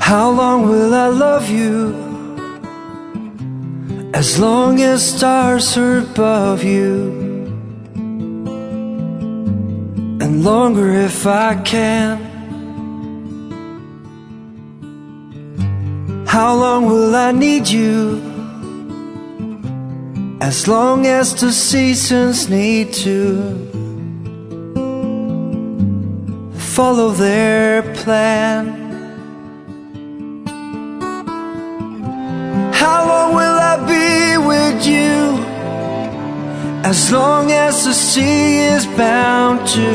How long will I love you? As long as stars are above you, and longer if I can. How long will I need you? As long as the seasons need to follow their plan. How long will I be with you? As long as the sea is bound to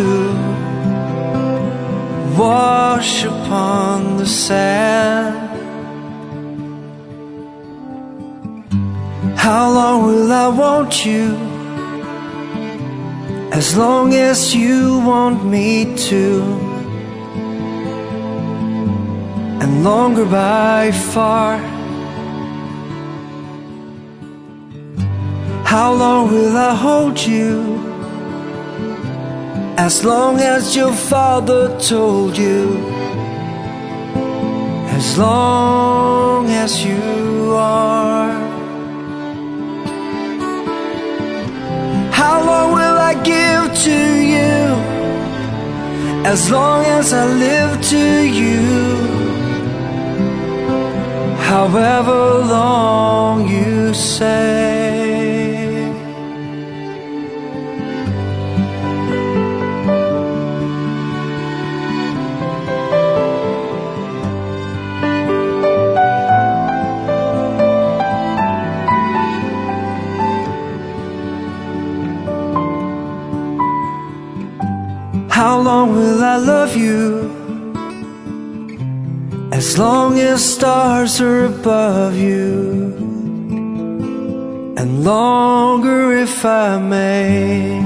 wash upon the sand. How long will I want you? As long as you want me to, and longer by far. How long will I hold you? As long as your father told you, as long as you are. How long will I give to you? As long as I live to you, however long you say. How long will I love you? As long as stars are above you, and longer if I may.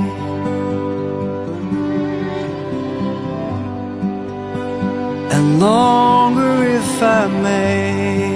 And longer if I may.